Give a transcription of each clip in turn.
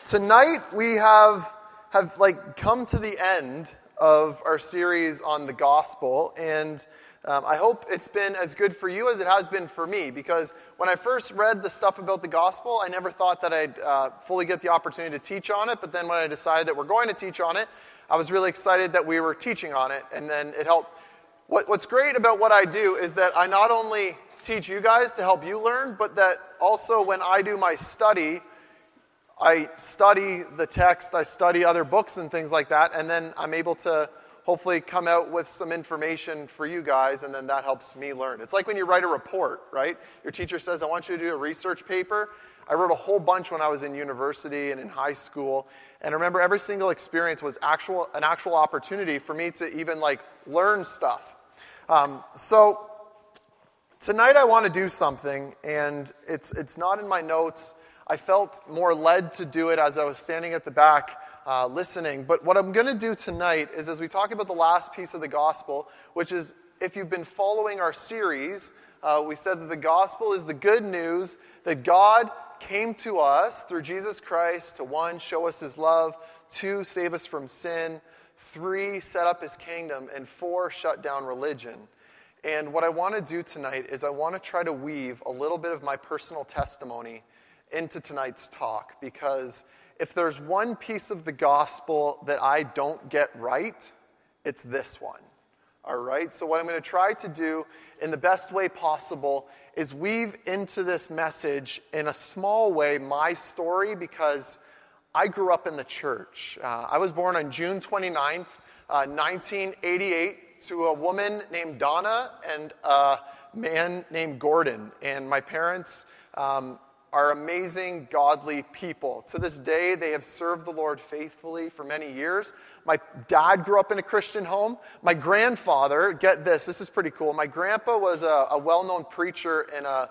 Tonight we have come to the end of our series on the gospel, and I hope it's been as good for you as it has been for me, because when I first read the stuff about the gospel, I never thought that I'd fully get the opportunity to teach on it, but then when I decided that we're going to teach on it, I was really excited that we were teaching on it, and then it helped. What's great about what I do is that I not only teach you guys to help you learn, but that also when I do my study, I study the text, I study other books and things like that, and then I'm able to hopefully come out with some information for you guys, and then that helps me learn. It's like when you write a report, right? Your teacher says, I want you to do a research paper. I wrote a whole bunch when I was in university and in high school, and I remember every single experience was an actual opportunity for me to even learn stuff. So tonight I want to do something, and it's not in my notes. I felt more led to do it as I was standing at the back listening. But what I'm going to do tonight is, as we talk about the last piece of the gospel, which is, if you've been following our series, we said that the gospel is the good news that God came to us through Jesus Christ to, 1, show us his love, 2, save us from sin, 3, set up his kingdom, and 4, shut down religion. And what I want to do tonight is I want to try to weave a little bit of my personal testimony into tonight's talk, because if there's one piece of the gospel that I don't get right, it's this one. All right? So what I'm going to try to do in the best way possible is weave into this message in a small way my story, because I grew up in the church. I was born on June 29th, 1988, to a woman named Donna and a man named Gordon. And my parents are amazing, godly people. To this day, they have served the Lord faithfully for many years. My dad grew up in a Christian home. My grandfather, get this is pretty cool. My grandpa was a well-known preacher in a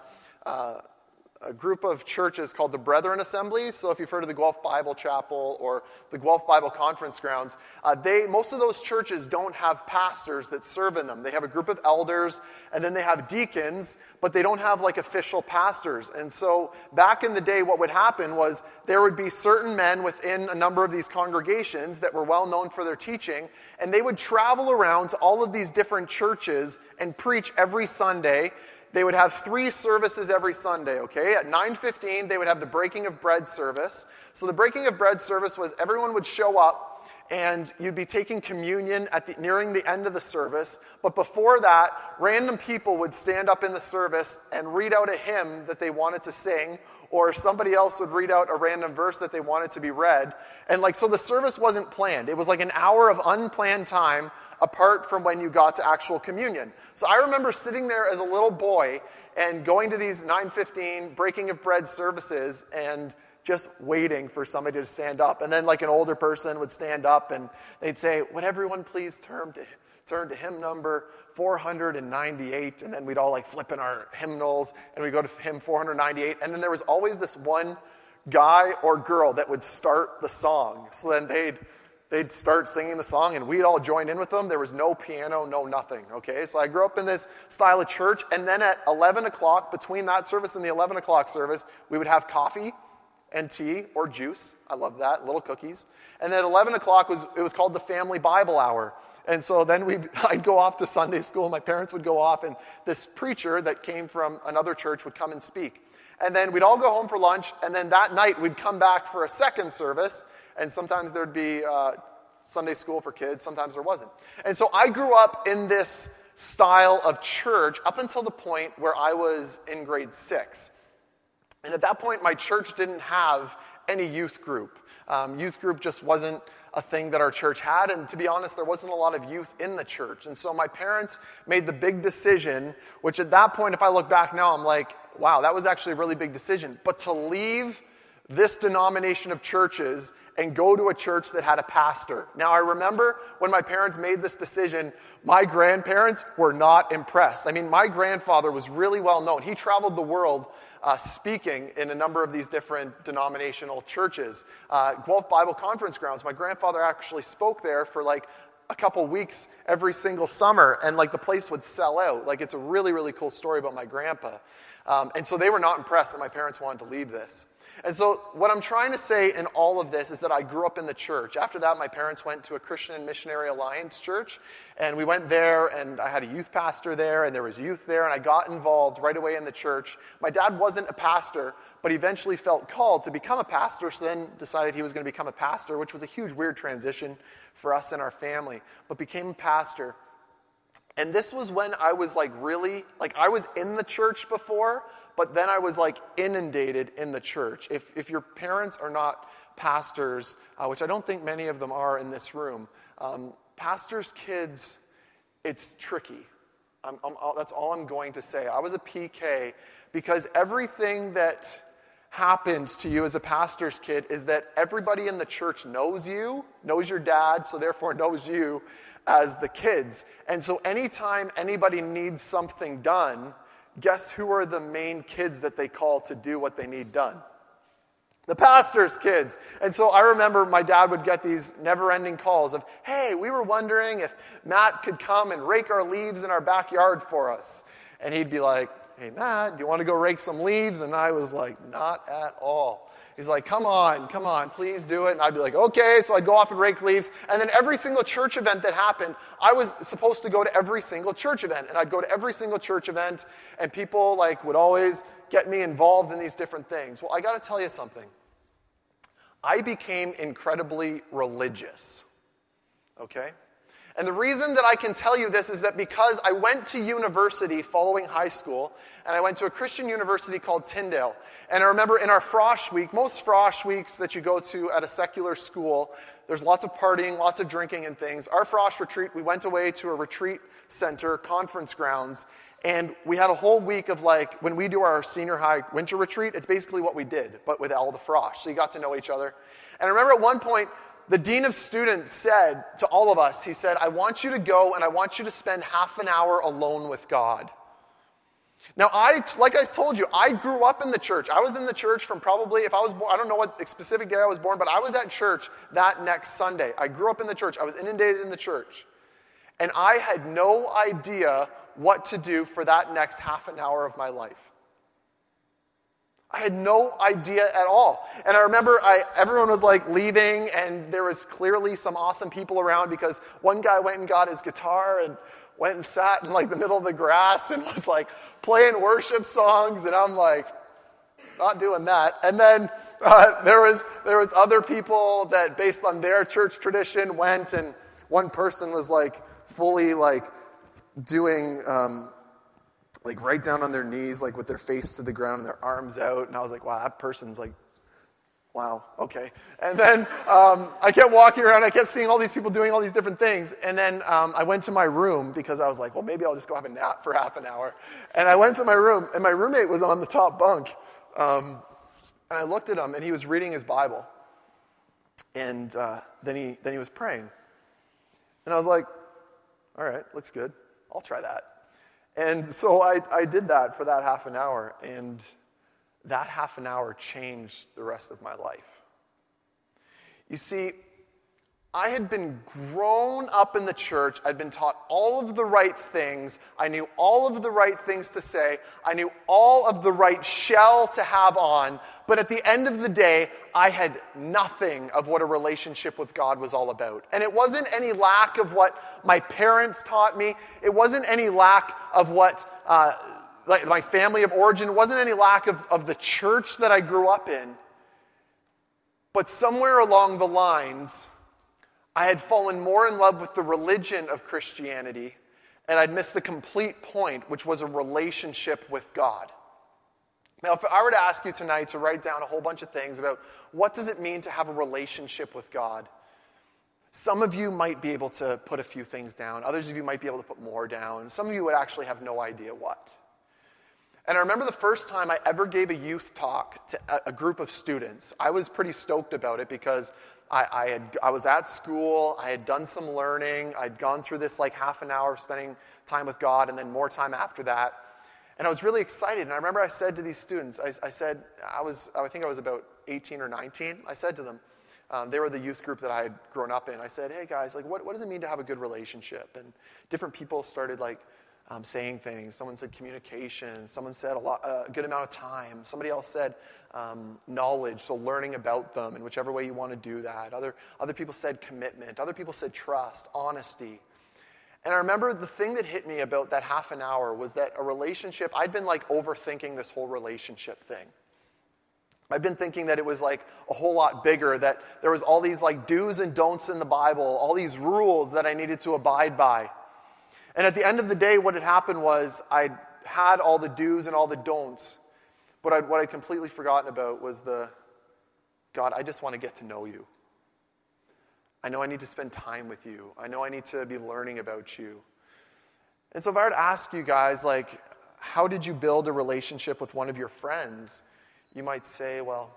group of churches called the Brethren Assemblies. So if you've heard of the Guelph Bible Chapel or the Guelph Bible Conference Grounds, most of those churches don't have pastors that serve in them. They have a group of elders, and then they have deacons, but they don't have official pastors. And so back in the day, what would happen was there would be certain men within a number of these congregations that were well known for their teaching, and they would travel around to all of these different churches and preach every Sunday. They would have 3 services every Sunday, okay? At 9:15, they would have the breaking of bread service. So the breaking of bread service was everyone would show up, and you'd be taking communion nearing the end of the service. But before that, random people would stand up in the service and read out a hymn that they wanted to sing, or somebody else would read out a random verse that they wanted to be read. And so the service wasn't planned. It was an hour of unplanned time apart from when you got to actual communion. So I remember sitting there as a little boy and going to these 9:15 breaking of bread services and just waiting for somebody to stand up. And then an older person would stand up and they'd say, would everyone please turn to hymn number 498, and then we'd all flip in our hymnals, and we'd go to hymn 498, and then there was always this one guy or girl that would start the song. So then they'd start singing the song, and we'd all join in with them. There was no piano, no nothing, okay? So I grew up in this style of church, and then at 11 o'clock, between that service and the 11 o'clock service, we would have coffee and tea or juice. I love that, little cookies. And then at 11 o'clock, it was called the Family Bible Hour. And so then I'd go off to Sunday school, my parents would go off, and this preacher that came from another church would come and speak. And then we'd all go home for lunch, and then that night we'd come back for a second service, and sometimes there'd be Sunday school for kids, sometimes there wasn't. And so I grew up in this style of church up until the point where I was in grade 6. And at that point, my church didn't have any youth group. Youth group just wasn't a thing that our church had, and to be honest, there wasn't a lot of youth in the church. And so my parents made the big decision, which at that point, if I look back now, I'm like, wow, that was actually a really big decision. But to leave this denomination of churches and go to a church that had a pastor. Now, I remember when my parents made this decision, my grandparents were not impressed. I mean, my grandfather was really well known. He traveled the world speaking in a number of these different denominational churches. Guelph Bible Conference Grounds, my grandfather actually spoke there for a couple weeks every single summer, and the place would sell out. It's a really, really cool story about my grandpa. And so they were not impressed that my parents wanted to leave this. And so what I'm trying to say in all of this is that I grew up in the church. After that, my parents went to a Christian Missionary Alliance church, and we went there, and I had a youth pastor there, and there was youth there, and I got involved right away in the church. My dad wasn't a pastor, but he eventually felt called to become a pastor, so then decided he was going to become a pastor, which was a huge, weird transition for us and our family, but became a pastor. And this was when I was really, I was in the church before, but then I was inundated in the church. If your parents are not pastors, which I don't think many of them are in this room, pastors' kids, it's tricky. That's all I'm going to say. I was a PK because everything that happens to you as a pastor's kid is that everybody in the church knows you, knows your dad, so therefore knows you as the kids. And so anytime anybody needs something done, guess who are the main kids that they call to do what they need done? The pastor's kids. And so I remember my dad would get these never-ending calls of, hey, we were wondering if Matt could come and rake our leaves in our backyard for us. And he'd be like, hey, Matt, do you want to go rake some leaves? And I was like, not at all. He's like, come on, please do it. And I'd be like, okay. So I'd go off and rake leaves. And then every single church event that happened, I was supposed to go to every single church event. And I'd go to every single church event, and people would always get me involved in these different things. Well, I got to tell you something. I became incredibly religious. Okay? And the reason that I can tell you this is that because I went to university following high school, and I went to a Christian university called Tyndale. And I remember in our Frosh week, most Frosh weeks that you go to at a secular school, there's lots of partying, lots of drinking and things. Our Frosh retreat, we went away to a retreat center, conference grounds, and we had a whole week of when we do our senior high winter retreat, it's basically what we did, but with all the Frosh. So you got to know each other. And I remember at one point, the dean of students said to all of us, he said, I want you to go and I want you to spend half an hour alone with God. Now, like I told you, I grew up in the church. I was in the church from probably, if I was born, I don't know what specific day I was born, but I was at church that next Sunday. I grew up in the church. I was inundated in the church. And I had no idea what to do for that next half an hour of my life. I had no idea at all. And I remember everyone was leaving, and there was clearly some awesome people around because one guy went and got his guitar and went and sat in the middle of the grass and was playing worship songs, and I'm not doing that. And then there was other people that based on their church tradition went, and one person was fully doing right down on their knees, with their face to the ground and their arms out. And I was like, wow, that person's wow, okay. And then I kept walking around. I kept seeing all these people doing all these different things. And then I went to my room because I was like, well, maybe I'll just go have a nap for half an hour. And I went to my room, and my roommate was on the top bunk. And I looked at him, and he was reading his Bible. And then he was praying. And I was like, all right, looks good. I'll try that. And so I did that for that half an hour, and that half an hour changed the rest of my life. You see, I had been grown up in the church. I'd been taught all of the right things. I knew all of the right things to say. I knew all of the right shell to have on. But at the end of the day, I had nothing of what a relationship with God was all about. And it wasn't any lack of what my parents taught me. It wasn't any lack of what my family of origin. It wasn't any lack of the church that I grew up in. But somewhere along the lines, I had fallen more in love with the religion of Christianity, and I'd missed the complete point, which was a relationship with God. Now, if I were to ask you tonight to write down a whole bunch of things about what does it mean to have a relationship with God, some of you might be able to put a few things down. Others of you might be able to put more down. Some of you would actually have no idea what. And I remember the first time I ever gave a youth talk to a group of students. I was pretty stoked about it because I was at school, I had done some learning, I'd gone through this half an hour of spending time with God and then more time after that. And I was really excited. And I remember I said to these students, I think I was about 18 or 19. I said to them, they were the youth group that I had grown up in. I said, hey guys, what does it mean to have a good relationship? And different people started saying things. Someone said communication. Someone said a good amount of time. Somebody else said knowledge, so learning about them in whichever way you want to do that. Other people said commitment. Other people said trust, honesty. And I remember the thing that hit me about that half an hour was that a relationship, I'd been like overthinking this whole relationship thing. I've been thinking that it was like a whole lot bigger, that there was all these like do's and don'ts in the Bible, all these rules that I needed to abide by. And at the end of the day, what had happened was I had all the do's and all the don'ts, but what I'd completely forgotten about was God, I just want to get to know you. I know I need to spend time with you. I know I need to be learning about you. And so if I were to ask you guys, like, how did you build a relationship with one of your friends? You might say, well,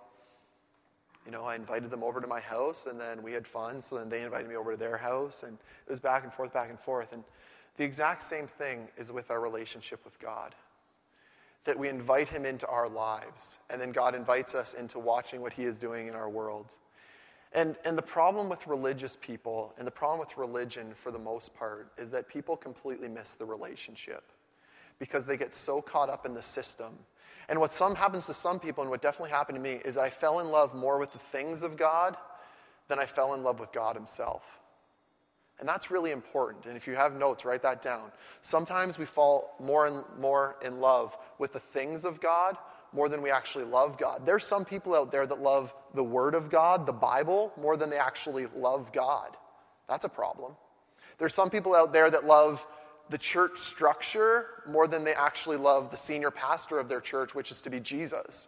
I invited them over to my house, and then we had fun, so then they invited me over to their house, and it was back and forth, back and forth. And the exact same thing is with our relationship with God. That we invite him into our lives, and then God invites us into watching what he is doing in our world. And the problem with religious people, and the problem with religion for the most part, is that people completely miss the relationship because they get so caught up in the system. And what happens to some people, and what definitely happened to me, is I fell in love more with the things of God than I fell in love with God himself. And that's really important. And if you have notes, write that down. Sometimes we fall more and more in love with the things of God more than we actually love God. There's some people out there that love the Word of God, the Bible, more than they actually love God. That's a problem. There's some people out there that love the church structure more than they actually love the senior pastor of their church, which is to be Jesus.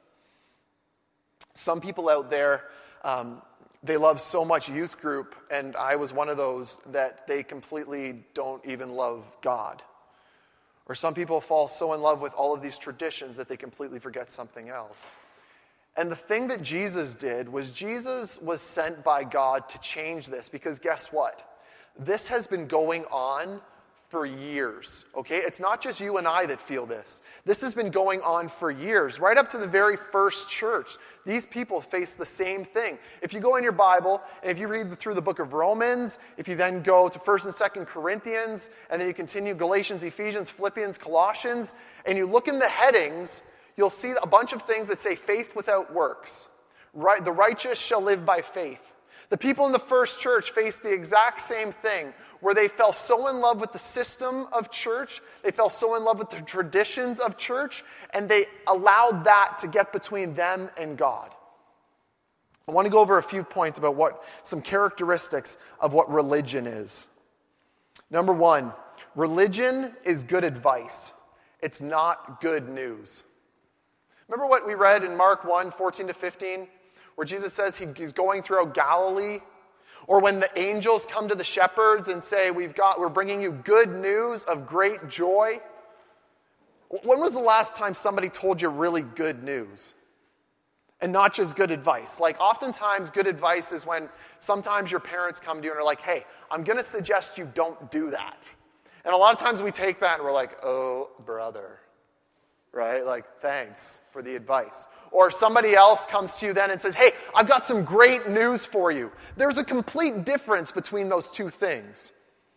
Some people out there, they love so much youth group, and I was one of those, that they completely don't even love God. Or some people fall so in love with all of these traditions that they completely forget something else. And the thing that Jesus did was Jesus was sent by God to change this, because guess what? This has been going on for years, okay? It's not just you and I that feel this. This has been going on for years, right up to the very first church. These people faced the same thing. If you go in your Bible, and if you read through the book of Romans, if you then go to 1st and 2nd Corinthians, and then you continue Galatians, Ephesians, Philippians, Colossians, and you look in the headings, you'll see a bunch of things that say faith without works. Right? The righteous shall live by faith. The people in the first church faced the exact same thing, where they fell so in love with the system of church, they fell so in love with the traditions of church, and they allowed that to get between them and God. I want to go over a few points about some characteristics of what religion is. Number one, religion is good advice. It's not good news. Remember what we read in Mark 1, 14-15, where Jesus says he's going throughout Galilee? Or when the angels come to the shepherds and say, we're bringing you good news of great joy. When was the last time somebody told you really good news? And not just good advice. Like oftentimes good advice is when sometimes your parents come to you and are like, hey, I'm going to suggest you don't do that. And a lot of times we take that and we're like, oh, brother. Right? Like, thanks for the advice. Or somebody else comes to you then and says, hey, I've got some great news for you. There's a complete difference between those two things.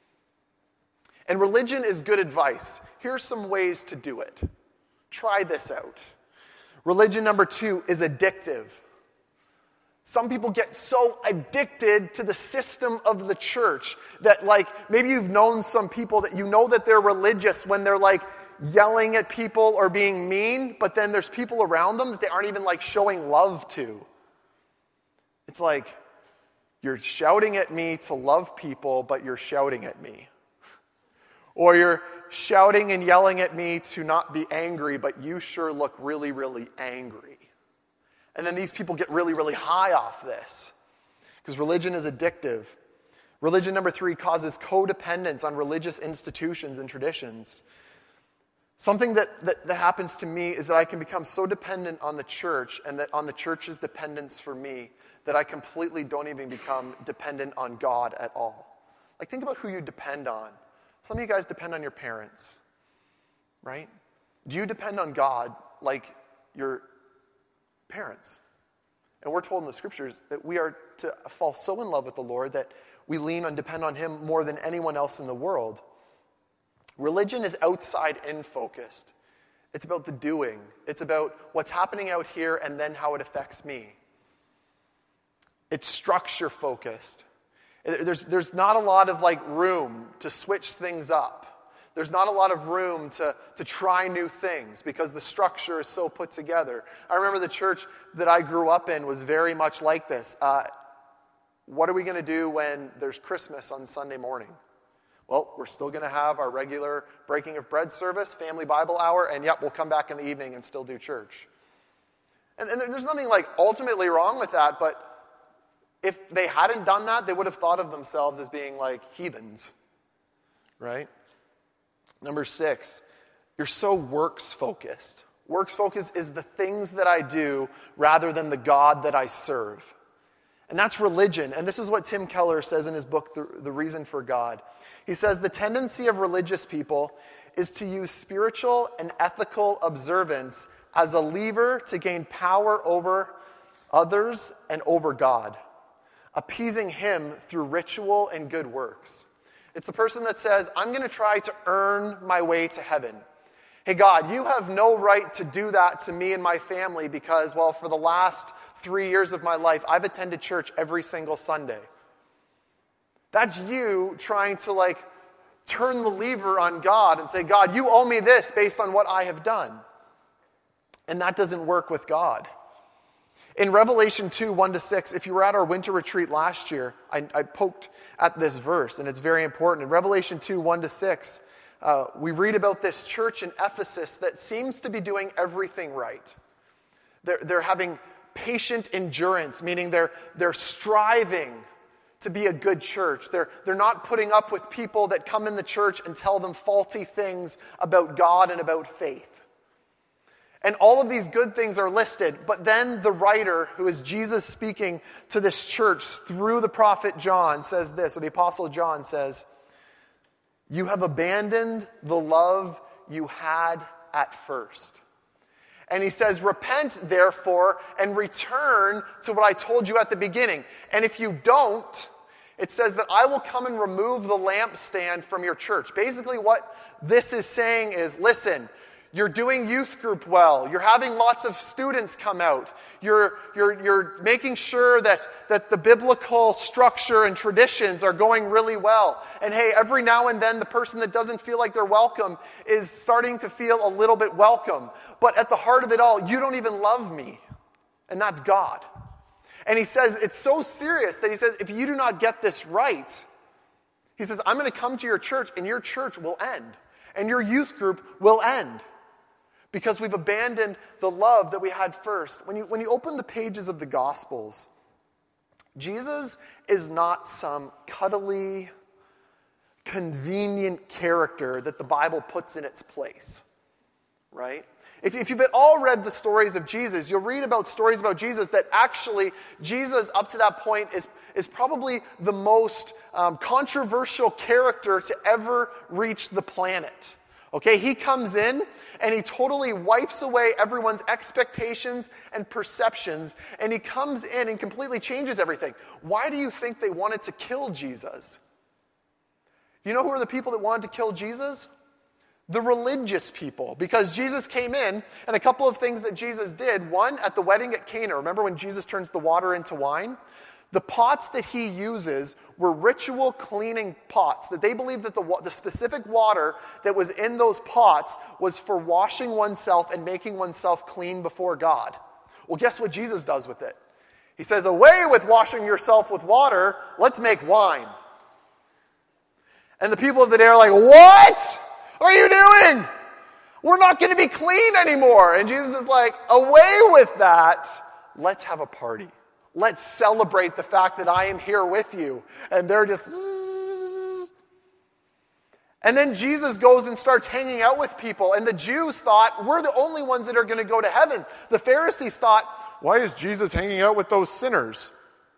And religion is good advice. Here's some ways to do it. Try this out. Religion number 2 is addictive. Some people get so addicted to the system of the church that, like, maybe you've known some people that you know that they're religious when they're like yelling at people or being mean, but then there's people around them that they aren't even like showing love to. It's like, you're shouting at me to love people, but you're shouting at me. Or you're shouting and yelling at me to not be angry, but you sure look really, really angry. And then these people get really, really high off this. Because religion is addictive. Religion number 3 causes codependence on religious institutions and traditions. Something that happens to me is that I can become so dependent on the church and that on the church's dependence for me that I completely don't even become dependent on God at all. Like, think about who you depend on. Some of you guys depend on your parents, right? Do you depend on God like your parents? And we're told in the scriptures that we are to fall so in love with the Lord that we lean and depend on him more than anyone else in the world. Religion is outside-in focused. It's about the doing. It's about what's happening out here and then how it affects me. It's structure focused. There's not a lot of room to switch things up. There's not a lot of room to try new things because the structure is so put together. I remember the church that I grew up in was very much like this. What are we going to do when there's Christmas on Sunday morning? Well, we're still going to have our regular breaking of bread service, family Bible hour, and we'll come back in the evening and still do church. And there's nothing ultimately wrong with that, but if they hadn't done that, they would have thought of themselves as being heathens, right? Number 6, you're so works-focused. Works-focused is the things that I do rather than the God that I serve. And that's religion. And this is what Tim Keller says in his book, The Reason for God. He says, the tendency of religious people is to use spiritual and ethical observance as a lever to gain power over others and over God, appeasing him through ritual and good works. It's the person that says, I'm going to try to earn my way to heaven. Hey, God, you have no right to do that to me and my family because, for the last 3 years of my life, I've attended church every single Sunday. That's you trying to turn the lever on God and say, God, you owe me this based on what I have done. And that doesn't work with God. In Revelation 2, 1-6, if you were at our winter retreat last year, I poked at this verse, and it's very important. In Revelation 2, 1-6, we read about this church in Ephesus that seems to be doing everything right. They're having patient endurance, meaning they're striving to be a good church. They're not putting up with people that come in the church and tell them faulty things about God and about faith. And all of these good things are listed, but then the writer, who is Jesus speaking to this church through the prophet John, says this, or the apostle John says, you have abandoned the love you had at first. And he says, repent, therefore, and return to what I told you at the beginning. And if you don't, it says that I will come and remove the lampstand from your church. Basically what this is saying is, listen, you're doing youth group well. You're having lots of students come out. You're making sure that the biblical structure and traditions are going really well. And hey, every now and then the person that doesn't feel like they're welcome is starting to feel a little bit welcome. But at the heart of it all, you don't even love me. And that's God. And he says, it's so serious that he says, if you do not get this right, he says, I'm going to come to your church and your church will end. And your youth group will end. Because we've abandoned the love that we had first. When you open the pages of the Gospels, Jesus is not some cuddly, convenient character that the Bible puts in its place. Right? If you've at all read the stories of Jesus, you'll read about stories about Jesus that actually Jesus, up to that point, is probably the most controversial character to ever reach the planet. Okay, he comes in and he totally wipes away everyone's expectations and perceptions, and he comes in and completely changes everything. Why do you think they wanted to kill Jesus? You know who are the people that wanted to kill Jesus? The religious people. Because Jesus came in, and a couple of things that Jesus did. One, at the wedding at Cana, remember when Jesus turns the water into wine? The pots that he uses were ritual cleaning pots, that they believed that the specific water that was in those pots was for washing oneself and making oneself clean before God. Well, guess what Jesus does with it? He says, away with washing yourself with water, let's make wine. And the people of the day are like, what are you doing? We're not going to be clean anymore. And Jesus is like, away with that, let's have a party. Let's celebrate the fact that I am here with you. And they're just... And then Jesus goes and starts hanging out with people. And the Jews thought, we're the only ones that are going to go to heaven. The Pharisees thought, why is Jesus hanging out with those sinners?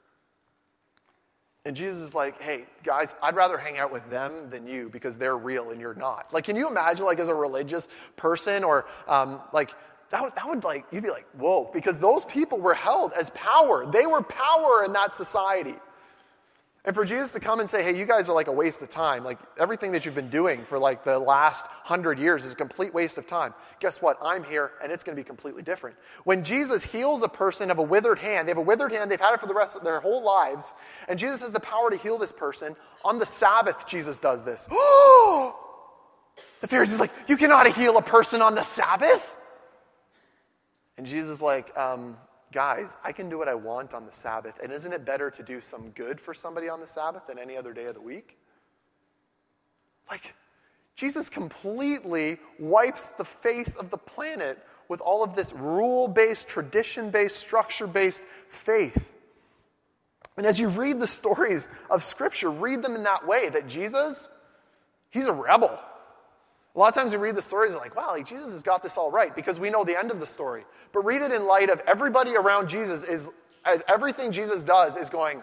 And Jesus is like, hey, guys, I'd rather hang out with them than you because they're real and you're not. Can you imagine, as a religious person or, that would you'd be like, whoa, because those people were held as power. They were power in that society. And for Jesus to come and say, hey, you guys are like a waste of time. Like everything that you've been doing for like the last 100 years is a complete waste of time. Guess what? I'm here and it's going to be completely different. When Jesus heals a person of a withered hand, they have a withered hand, they've had it for the rest of their whole lives, and Jesus has the power to heal this person. On the Sabbath, Jesus does this. The Pharisees are like, you cannot heal a person on the Sabbath? And Jesus is like, guys, I can do what I want on the Sabbath, and isn't it better to do some good for somebody on the Sabbath than any other day of the week? Like, Jesus completely wipes the face of the planet with all of this rule-based, tradition-based, structure-based faith. And as you read the stories of Scripture, read them in that way, that Jesus, he's a rebel. A lot of times we read the stories and like, wow, like Jesus has got this all right because we know the end of the story. But read it in light of everybody around Jesus is, everything Jesus does is going,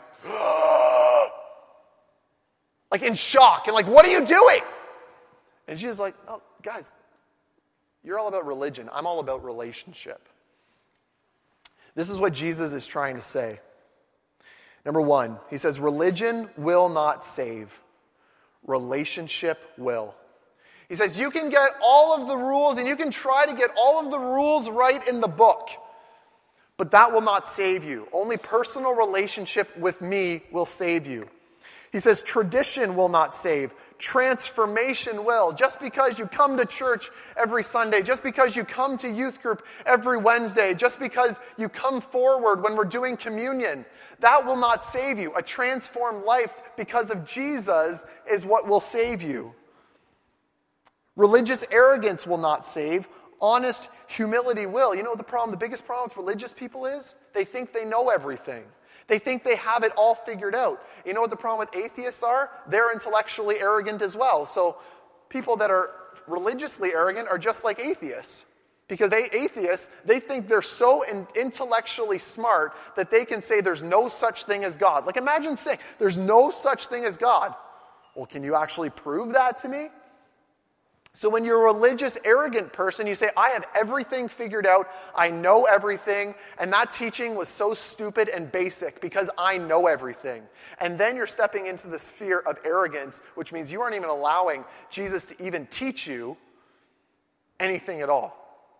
like in shock and like, what are you doing? And Jesus is like, oh, guys, you're all about religion. I'm all about relationship. This is what Jesus is trying to say. Number one, he says, religion will not save. Relationship will. He says, you can get all of the rules and you can try to get all of the rules right in the book, but that will not save you. Only personal relationship with me will save you. He says, tradition will not save. Transformation will. Just because you come to church every Sunday, just because you come to youth group every Wednesday, just because you come forward when we're doing communion, that will not save you. A transformed life because of Jesus is what will save you. Religious arrogance will not save. Honest humility will. You know what the problem, the biggest problem with religious people is? They think they know everything. They think they have it all figured out. You know what the problem with atheists are? They're intellectually arrogant as well. So people that are religiously arrogant are just like atheists. Because atheists, they think they're so intellectually smart that they can say there's no such thing as God. Like imagine saying, there's no such thing as God. Well, can you actually prove that to me? So when you're a religious, arrogant person, you say, I have everything figured out, I know everything, and that teaching was so stupid and basic because I know everything. And then you're stepping into the sphere of arrogance, which means you aren't even allowing Jesus to even teach you anything at all.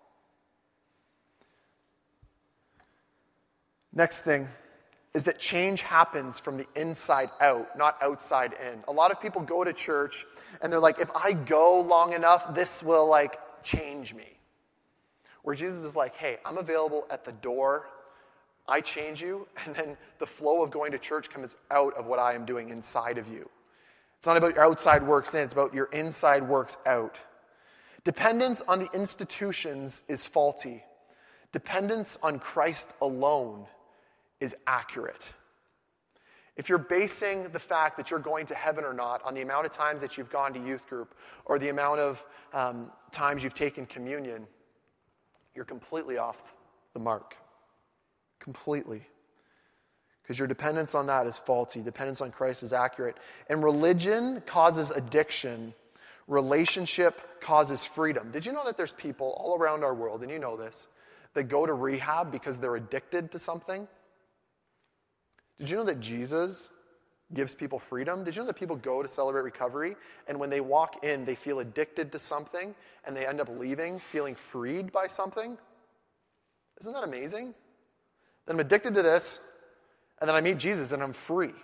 Next thing is that change happens from the inside out, not outside in. A lot of people go to church and they're like, if I go long enough, this will like change me. Where Jesus is like, hey, I'm available at the door. I change you. And then the flow of going to church comes out of what I am doing inside of you. It's not about your outside works in, it's about your inside works out. Dependence on the institutions is faulty. Dependence on Christ alone is accurate. If you're basing the fact that you're going to heaven or not on the amount of times that you've gone to youth group or the amount of times you've taken communion, you're completely off the mark. Completely. Because your dependence on that is faulty. Dependence on Christ is accurate. And religion causes addiction. Relationship causes freedom. Did you know that there's people all around our world, and you know this, that go to rehab because they're addicted to something? Did you know that Jesus gives people freedom? Did you know that people go to celebrate recovery, and when they walk in, they feel addicted to something, and they end up leaving feeling freed by something? Isn't that amazing? Then I'm addicted to this, and then I meet Jesus, and I'm free.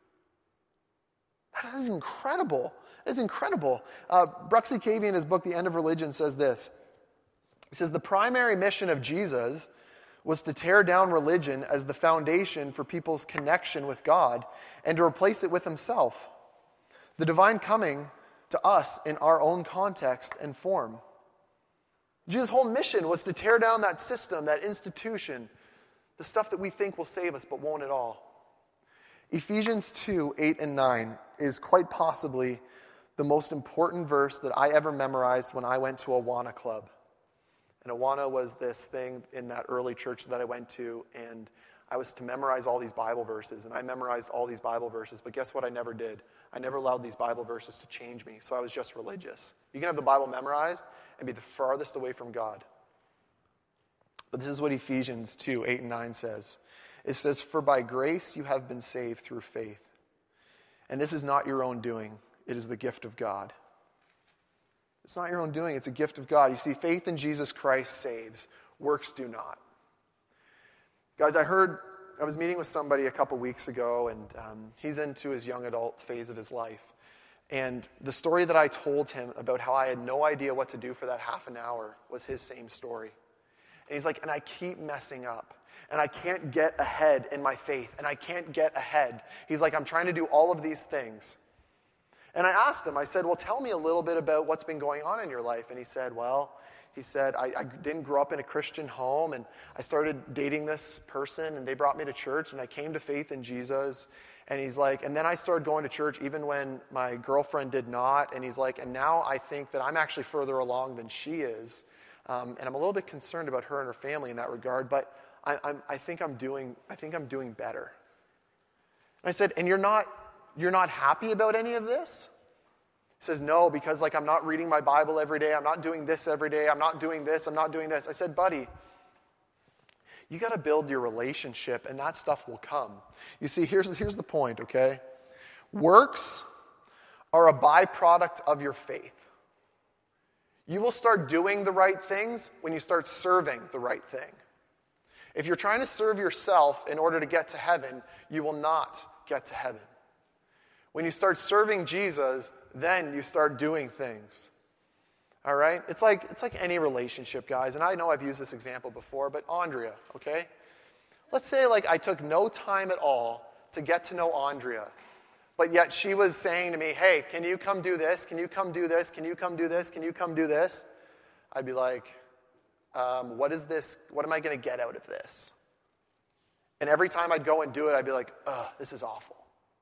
That is incredible. It's incredible. Bruxy Cavey, in his book, The End of Religion, says this. He says, the primary mission of Jesus was to tear down religion as the foundation for people's connection with God and to replace it with himself. The divine coming to us in our own context and form. Jesus' whole mission was to tear down that system, that institution, the stuff that we think will save us but won't at all. Ephesians 2, 8 and 9 is quite possibly the most important verse that I ever memorized when I went to Awana Club. And Awana was this thing in that early church that I went to, and I was to memorize all these Bible verses, and I memorized all these Bible verses, but guess what I never did? I never allowed these Bible verses to change me, so I was just religious. You can have the Bible memorized and be the farthest away from God. But this is what Ephesians 2, 8 and 9 says. It says, for by grace you have been saved through faith. And this is not your own doing. It is the gift of God. It's not your own doing. It's a gift of God. You see, faith in Jesus Christ saves. Works do not. Guys, I was meeting with somebody a couple weeks ago, and he's into his young adult phase of his life. And the story that I told him about how I had no idea what to do for that half an hour was his same story. And he's like, and I keep messing up. And I can't get ahead in my faith. And I can't get ahead. He's like, I'm trying to do all of these things. And I asked him, I said, well, tell me a little bit about what's been going on in your life. And he said, I didn't grow up in a Christian home. And I started dating this person. And they brought me to church. And I came to faith in Jesus. And he's like, and then I started going to church even when my girlfriend did not. And he's like, and now I think that I'm actually further along than she is. And I'm a little bit concerned about her and her family in that regard. But I think I'm doing better. And I said, and you're not happy about any of this? He says, no, because I'm not reading my Bible every day. I'm not doing this every day. I'm not doing this. I'm not doing this. I said, buddy, you got to build your relationship, and that stuff will come. You see, here's the point, okay? Works are a byproduct of your faith. You will start doing the right things when you start serving the right thing. If you're trying to serve yourself in order to get to heaven, you will not get to heaven. When you start serving Jesus, then you start doing things. All right? It's like any relationship, guys. And I know I've used this example before, but Andrea, okay? Let's say I took no time at all to get to know Andrea, but yet she was saying to me, hey, can you come do this? Can you come do this? Can you come do this? Can you come do this? I'd be like, what is this? What am I going to get out of this? And every time I'd go and do it, I'd be like, this is awful.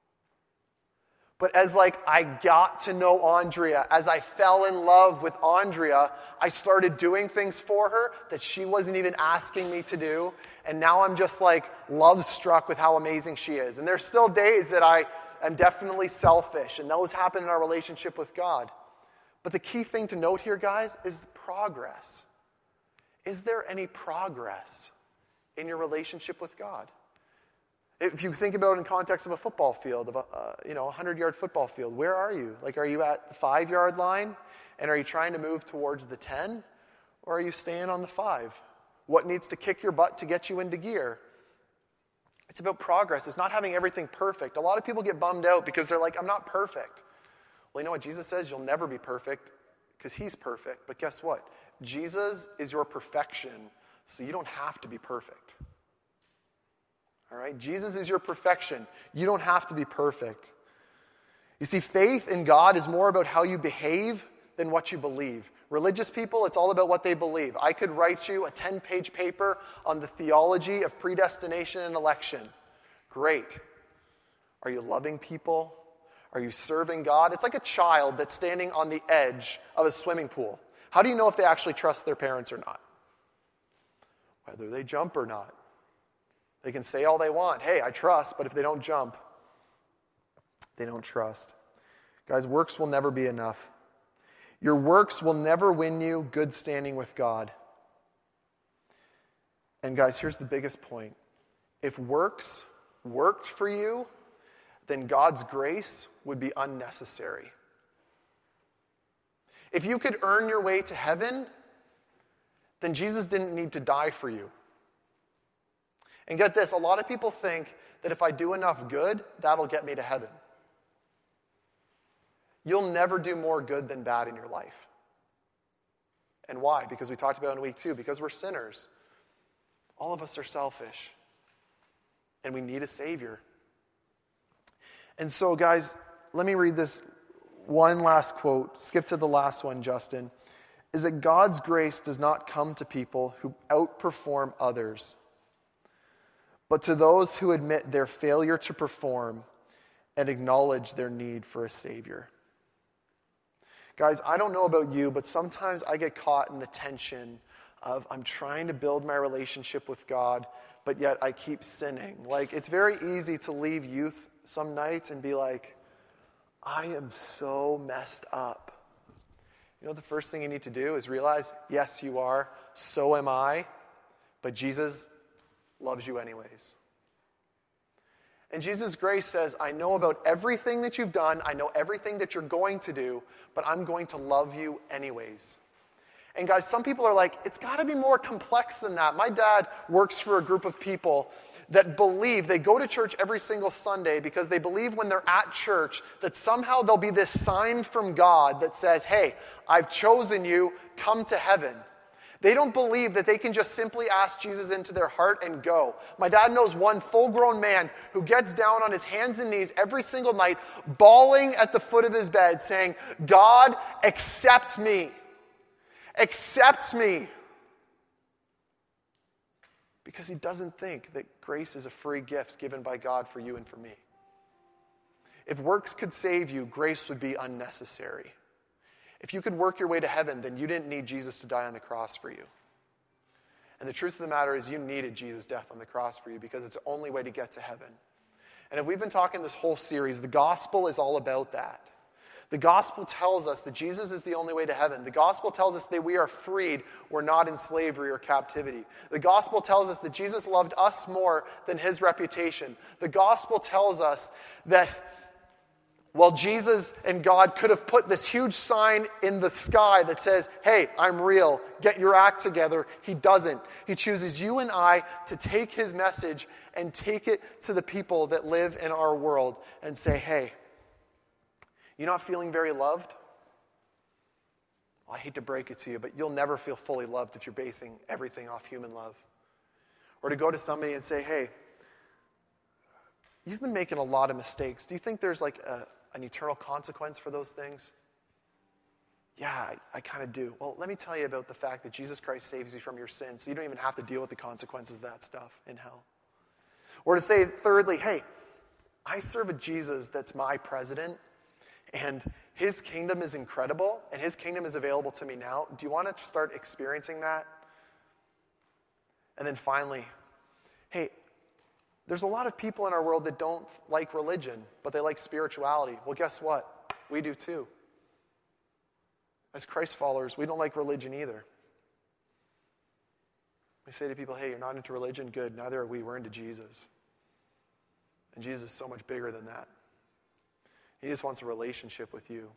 But as I got to know Andrea, as I fell in love with Andrea, I started doing things for her that she wasn't even asking me to do. And now I'm just love struck with how amazing she is. And there's still days that I am definitely selfish, and those happen in our relationship with God. But the key thing to note here, guys, is progress. Is there any progress in your relationship with God? If you think about it in context of a football field, of a 100-yard football field, where are you? Are you at the 5-yard line, and are you trying to move towards the 10, or are you staying on the 5? What needs to kick your butt to get you into gear? It's about progress. It's not having everything perfect. A lot of people get bummed out because they're like, I'm not perfect. Well, you know what Jesus says? You'll never be perfect because he's perfect. But guess what? Jesus is your perfection, so you don't have to be perfect. All right? Jesus is your perfection. You don't have to be perfect. You see, faith in God is more about how you behave than what you believe. Religious people, it's all about what they believe. I could write you a 10-page paper on the theology of predestination and election. Great. Are you loving people? Are you serving God? It's like a child that's standing on the edge of a swimming pool. How do you know if they actually trust their parents or not? Whether they jump or not. They can say all they want. Hey, I trust, but if they don't jump, they don't trust. Guys, works will never be enough. Your works will never win you good standing with God. And guys, here's the biggest point. If works worked for you, then God's grace would be unnecessary. If you could earn your way to heaven, then Jesus didn't need to die for you. And get this, a lot of people think that if I do enough good, that'll get me to heaven. You'll never do more good than bad in your life. And why? Because we talked about in week 2, because we're sinners. All of us are selfish. And we need a Savior. And so, guys, let me read this one last quote. Skip to the last one, Justin. Is that God's grace does not come to people who outperform others, but to those who admit their failure to perform and acknowledge their need for a Savior. Guys, I don't know about you, but sometimes I get caught in the tension of I'm trying to build my relationship with God, but yet I keep sinning. It's very easy to leave youth some nights and be like, I am so messed up. You know, the first thing you need to do is realize, yes, you are, so am I, but Jesus loves you anyways. And Jesus' grace says, I know about everything that you've done, I know everything that you're going to do, but I'm going to love you anyways. And guys, some people are like, it's got to be more complex than that. My dad works for a group of people that believe, they go to church every single Sunday because they believe when they're at church that somehow there'll be this sign from God that says, hey, I've chosen you, come to heaven. They don't believe that they can just simply ask Jesus into their heart and go. My dad knows one full-grown man who gets down on his hands and knees every single night, bawling at the foot of his bed, saying, God, accept me. Accept me. Because he doesn't think that grace is a free gift given by God for you and for me. If works could save you, grace would be unnecessary. If you could work your way to heaven, then you didn't need Jesus to die on the cross for you. And the truth of the matter is you needed Jesus' death on the cross for you because it's the only way to get to heaven. And if we've been talking this whole series, the gospel is all about that. The gospel tells us that Jesus is the only way to heaven. The gospel tells us that we are freed. We're not in slavery or captivity. The gospel tells us that Jesus loved us more than his reputation. The gospel tells us that while Jesus and God could have put this huge sign in the sky that says, hey, I'm real, get your act together, he doesn't. He chooses you and I to take his message and take it to the people that live in our world and say, hey, you're not feeling very loved? Well, I hate to break it to you, but you'll never feel fully loved if you're basing everything off human love. Or to go to somebody and say, hey, you've been making a lot of mistakes. Do you think there's like an eternal consequence for those things? Yeah, I kind of do. Well, let me tell you about the fact that Jesus Christ saves you from your sins, so you don't even have to deal with the consequences of that stuff in hell. Or to say, thirdly, hey, I serve a Jesus that's my president, and his kingdom is incredible, and his kingdom is available to me now. Do you want to start experiencing that? And then finally, hey, there's a lot of people in our world that don't like religion, but they like spirituality. Well, guess what? We do too. As Christ followers, we don't like religion either. We say to people, hey, you're not into religion? Good, neither are we. We're into Jesus. And Jesus is so much bigger than that. He just wants a relationship with you.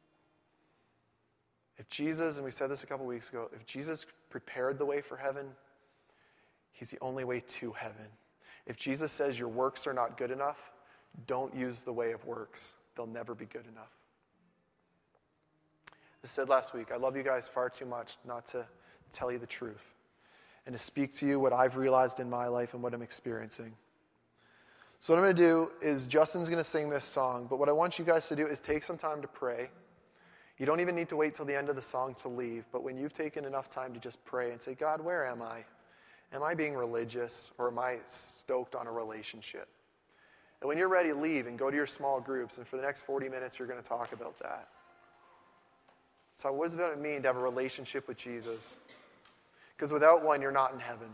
If Jesus, and we said this a couple weeks ago, if Jesus prepared the way for heaven, he's the only way to heaven. If Jesus says your works are not good enough, don't use the way of works. They'll never be good enough. As I said last week, I love you guys far too much not to tell you the truth and to speak to you what I've realized in my life and what I'm experiencing. So what I'm going to do is Justin's going to sing this song, but what I want you guys to do is take some time to pray. You don't even need to wait till the end of the song to leave, but when you've taken enough time to just pray and say, God, where am I? Am I being religious, or am I stoked on a relationship? And when you're ready, leave and go to your small groups, and for the next 40 minutes, you're going to talk about that. So what does it mean to have a relationship with Jesus? Because without one, you're not in heaven.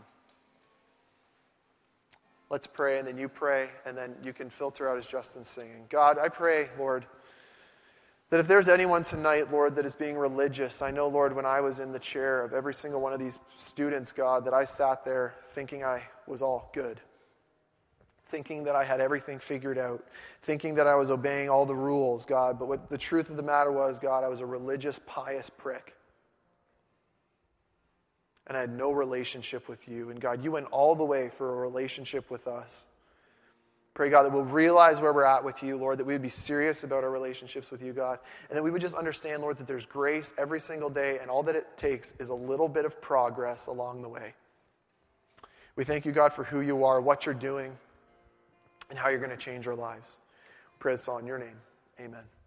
Let's pray, and then you pray, and then you can filter out as Justin's singing. God, I pray, Lord, that if there's anyone tonight, Lord, that is being religious, I know, Lord, when I was in the chair of every single one of these students, God, that I sat there thinking I was all good, thinking that I had everything figured out, thinking that I was obeying all the rules, God. But what the truth of the matter was, God, I was a religious, pious prick. And I had no relationship with you. And God, you went all the way for a relationship with us. Pray, God, that we'll realize where we're at with you, Lord, that we would be serious about our relationships with you, God, and that we would just understand, Lord, that there's grace every single day, and all that it takes is a little bit of progress along the way. We thank you, God, for who you are, what you're doing, and how you're going to change our lives. We pray this all in your name. Amen.